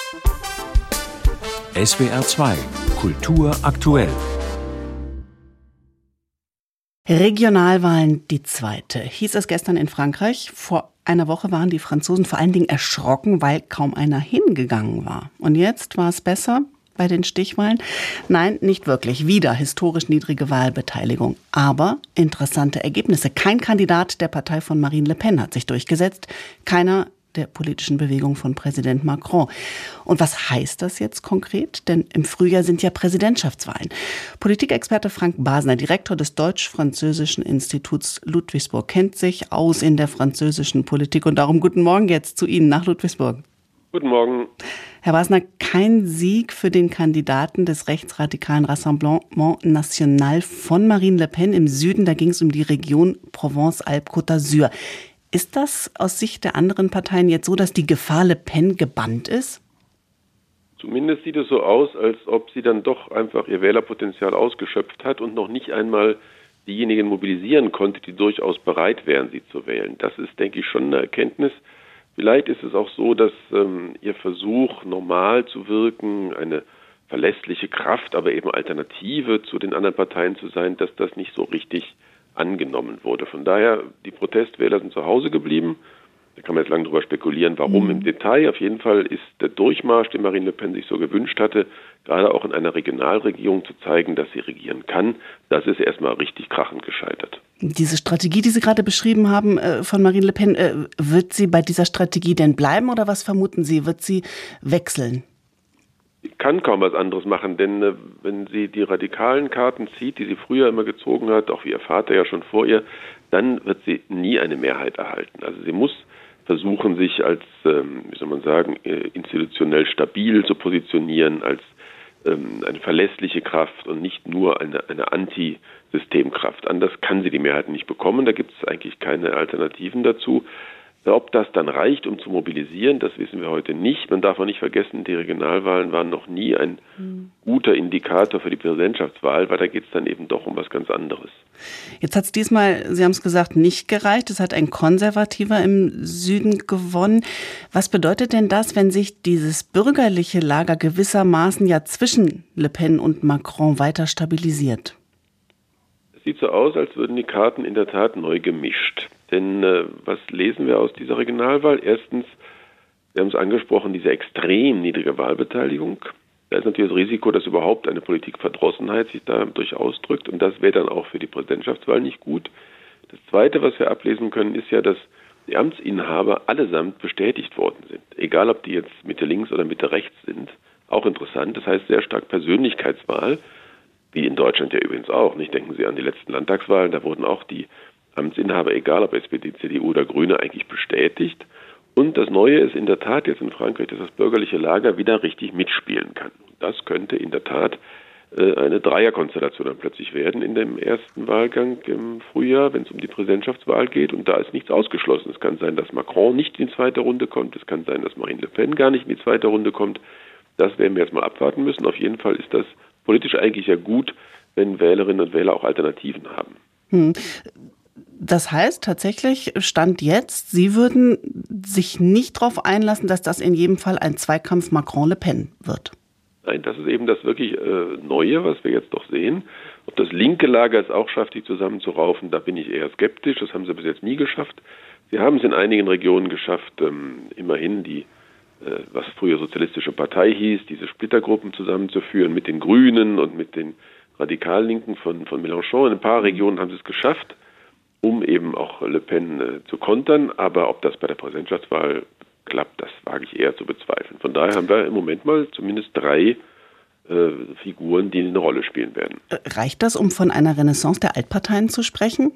SWR 2 Kultur aktuell. Regionalwahlen die zweite, hieß es gestern in Frankreich. Vor einer Woche waren die Franzosen vor allen Dingen erschrocken, weil kaum einer hingegangen war. Und jetzt war es besser bei den Stichwahlen? Nein, nicht wirklich. Wieder historisch niedrige Wahlbeteiligung. Aber interessante Ergebnisse. Kein Kandidat der Partei von Marine Le Pen hat sich durchgesetzt. Keiner der politischen Bewegung von Präsident Macron. Und was heißt das jetzt konkret? Denn im Frühjahr sind ja Präsidentschaftswahlen. Politikexperte Frank Basner, Direktor des Deutsch-Französischen Instituts Ludwigsburg, kennt sich aus in der französischen Politik. Und darum guten Morgen jetzt zu Ihnen nach Ludwigsburg. Guten Morgen. Herr Basner, kein Sieg für den Kandidaten des rechtsradikalen Rassemblement National von Marine Le Pen im Süden. Da ging es um die Region Provence-Alpes-Côte d'Azur. Ist das aus Sicht der anderen Parteien jetzt so, dass die Gefahr Le Pen gebannt ist? Zumindest sieht es so aus, als ob sie dann doch einfach ihr Wählerpotenzial ausgeschöpft hat und noch nicht einmal diejenigen mobilisieren konnte, die durchaus bereit wären, sie zu wählen. Das ist, denke ich, schon eine Erkenntnis. Vielleicht ist es auch so, dass ihr Versuch, normal zu wirken, eine verlässliche Kraft, aber eben Alternative zu den anderen Parteien zu sein, dass das nicht so richtig angenommen wurde. Von daher, die Protestwähler sind zu Hause geblieben. Da kann man jetzt lange drüber spekulieren, warum im Detail. Auf jeden Fall ist der Durchmarsch, den Marine Le Pen sich so gewünscht hatte, gerade auch in einer Regionalregierung zu zeigen, dass sie regieren kann, das ist erstmal richtig krachend gescheitert. Diese Strategie, die Sie gerade beschrieben haben von Marine Le Pen, wird sie bei dieser Strategie denn bleiben oder was vermuten Sie? Wird sie wechseln? Sie kann kaum was anderes machen, denn wenn sie die radikalen Karten zieht, die sie früher immer gezogen hat, auch wie ihr Vater ja schon vor ihr, dann wird sie nie eine Mehrheit erhalten. Also sie muss versuchen, sich als, institutionell stabil zu positionieren, als eine verlässliche Kraft und nicht nur eine Anti-Systemkraft. Anders kann sie die Mehrheit nicht bekommen, da gibt es eigentlich keine Alternativen dazu. Ob das dann reicht, um zu mobilisieren, das wissen wir heute nicht. Man darf auch nicht vergessen, die Regionalwahlen waren noch nie ein guter Indikator für die Präsidentschaftswahl, weil da geht es dann eben doch um was ganz anderes. Jetzt hat es diesmal, Sie haben es gesagt, nicht gereicht. Es hat ein Konservativer im Süden gewonnen. Was bedeutet denn das, wenn sich dieses bürgerliche Lager gewissermaßen ja zwischen Le Pen und Macron weiter stabilisiert? Es sieht so aus, als würden die Karten in der Tat neu gemischt. Denn was lesen wir aus dieser Regionalwahl? Erstens, wir haben es angesprochen, diese extrem niedrige Wahlbeteiligung. Da ist natürlich das Risiko, dass überhaupt eine Politikverdrossenheit sich dadurch ausdrückt. Und das wäre dann auch für die Präsidentschaftswahl nicht gut. Das Zweite, was wir ablesen können, ist ja, dass die Amtsinhaber allesamt bestätigt worden sind. Egal, ob die jetzt Mitte links oder Mitte rechts sind. Auch interessant. Das heißt sehr stark Persönlichkeitswahl. Wie in Deutschland ja übrigens auch. Nicht denken Sie an die letzten Landtagswahlen. Da wurden auch die Amtsinhaber, egal ob SPD, CDU oder Grüne, eigentlich bestätigt. Und das Neue ist in der Tat jetzt in Frankreich, dass das bürgerliche Lager wieder richtig mitspielen kann. Das könnte in der Tat eine Dreierkonstellation dann plötzlich werden in dem ersten Wahlgang im Frühjahr, wenn es um die Präsidentschaftswahl geht. Und da ist nichts ausgeschlossen. Es kann sein, dass Macron nicht in die zweite Runde kommt. Es kann sein, dass Marine Le Pen gar nicht in die zweite Runde kommt. Das werden wir jetzt mal abwarten müssen. Auf jeden Fall ist das politisch eigentlich ja gut, wenn Wählerinnen und Wähler auch Alternativen haben. Das heißt tatsächlich, Stand jetzt, Sie würden sich nicht darauf einlassen, dass das in jedem Fall ein Zweikampf Macron-Le Pen wird? Nein, das ist eben das wirklich Neue, was wir jetzt doch sehen. Ob das linke Lager es auch schafft, die zusammenzuraufen, da bin ich eher skeptisch. Das haben sie bis jetzt nie geschafft. Sie haben es in einigen Regionen geschafft, immerhin die, was früher Sozialistische Partei hieß, diese Splittergruppen zusammenzuführen mit den Grünen und mit den Radikallinken von Mélenchon. In ein paar Regionen haben sie es geschafft, um eben auch Le Pen zu kontern. Aber ob das bei der Präsidentschaftswahl klappt, das wage ich eher zu bezweifeln. Von daher haben wir im Moment mal zumindest 3 Figuren, die eine Rolle spielen werden. Reicht das, um von einer Renaissance der Altparteien zu sprechen?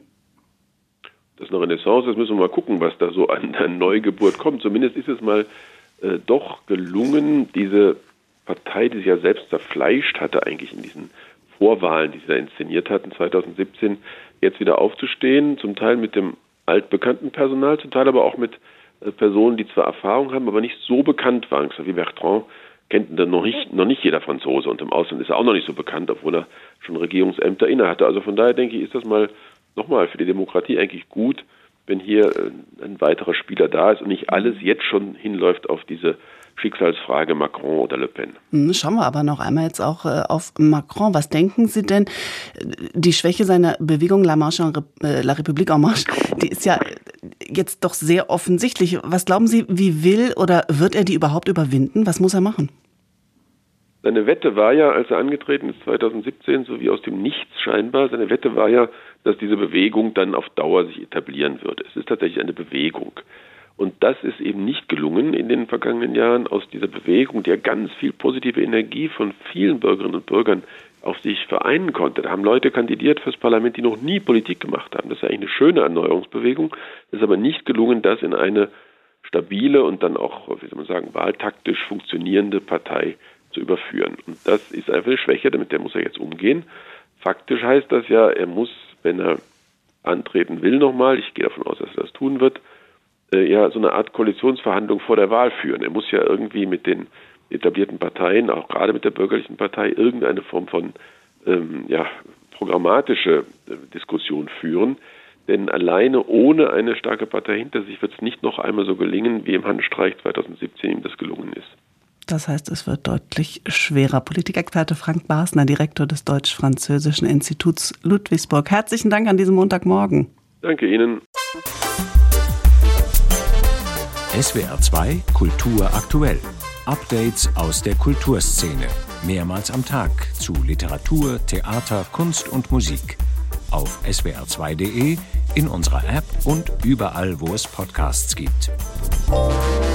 Das ist eine Renaissance, das müssen wir mal gucken, was da so an der Neugeburt kommt. Zumindest ist es mal doch gelungen, diese Partei, die sich ja selbst zerfleischt hatte eigentlich in diesen Vorwahlen, die sie da inszeniert hatten 2017, jetzt wieder aufzustehen, zum Teil mit dem altbekannten Personal, zum Teil aber auch mit Personen, die zwar Erfahrung haben, aber nicht so bekannt waren. Wie Bertrand kennt dann noch nicht jeder Franzose und im Ausland ist er auch noch nicht so bekannt, obwohl er schon Regierungsämter innehatte. Also von daher denke ich, ist das mal nochmal für die Demokratie eigentlich gut, wenn hier ein weiterer Spieler da ist und nicht alles jetzt schon hinläuft auf diese Schicksalsfrage Macron oder Le Pen. Schauen wir aber noch einmal jetzt auch auf Macron. Was denken Sie denn, die Schwäche seiner Bewegung La République en Marche, die ist ja jetzt doch sehr offensichtlich. Was glauben Sie, wie will oder wird er die überhaupt überwinden? Was muss er machen? Seine Wette war ja, als er angetreten ist 2017, so wie aus dem Nichts scheinbar, seine Wette war ja, dass diese Bewegung dann auf Dauer sich etablieren wird. Es ist tatsächlich eine Bewegung. Und das ist eben nicht gelungen in den vergangenen Jahren. Aus dieser Bewegung, der ganz viel positive Energie von vielen Bürgerinnen und Bürgern auf sich vereinen konnte. Da haben Leute kandidiert fürs Parlament, die noch nie Politik gemacht haben. Das ist ja eigentlich eine schöne Erneuerungsbewegung. Es ist aber nicht gelungen, das in eine stabile und dann auch, wie soll man sagen, wahltaktisch funktionierende Partei zu überführen. Und das ist einfach eine Schwäche, damit der muss er jetzt umgehen. Faktisch heißt das ja, er muss, wenn er antreten will nochmal, ich gehe davon aus, dass er das tun wird, ja so eine Art Koalitionsverhandlung vor der Wahl führen. Er muss ja irgendwie mit den etablierten Parteien, auch gerade mit der bürgerlichen Partei, irgendeine Form von programmatische Diskussion führen. Denn alleine ohne eine starke Partei hinter sich wird es nicht noch einmal so gelingen, wie im Handstreich 2017 ihm das gelungen ist. Das heißt, es wird deutlich schwerer. Politikexperte Frank Basner, Direktor des Deutsch-Französischen Instituts Ludwigsburg. Herzlichen Dank an diesem Montagmorgen. Danke Ihnen. SWR 2 Kultur aktuell. Updates aus der Kulturszene. Mehrmals am Tag zu Literatur, Theater, Kunst und Musik. Auf swr2.de, in unserer App und überall, wo es Podcasts gibt.